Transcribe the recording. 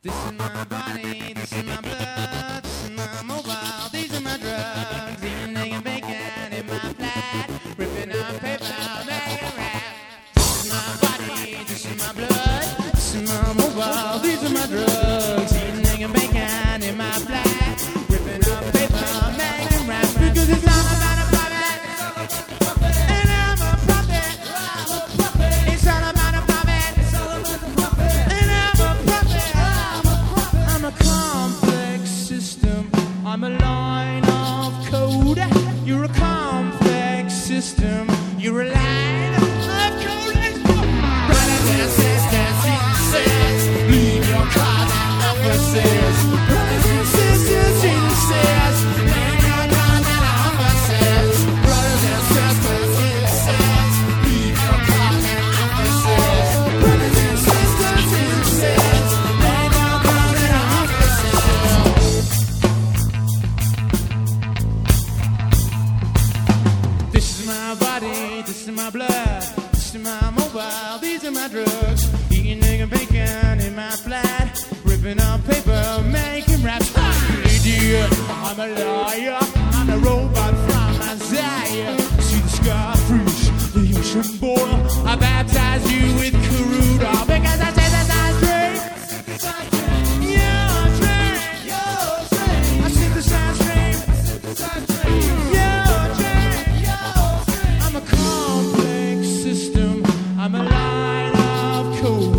This is my body, this is my blood, this is my mobile, these are my drugs. Eating egg and bacon in my flat, ripping up paper, making rap. This is my body, this is my blood, this is my mobile, these are my drugs. Eating egg and bacon in my flat, ripping up paper, making rap. Because it's all about a profit, and I'm a prophet. It's all about a profit, and I'm a prophet. I'm a complex system. I'm a line of code. You're a complex system. You're a line of code. Brothers and sisters, Jesus, leave your cards and offices. Brothers and sisters, Jesus, leave your cards and offices. Brothers and sisters, Jesus, leave your cards and offices. Brothers and sisters, Jesus, leave your cards and offices. This is my body, this is my blood, this is my mobile, these are my drugs. Eating egg and bacon in my flat, ripping up paper, making raps. I'm an idiot, I'm a liar, I'm a robot from Isaiah. See the sky freeze, the ocean boil. I baptize you with Kuruda because I synthesize dreams. Your dream, I synthesize dreams. Your dream, I'm a complex system. I'm a line of code.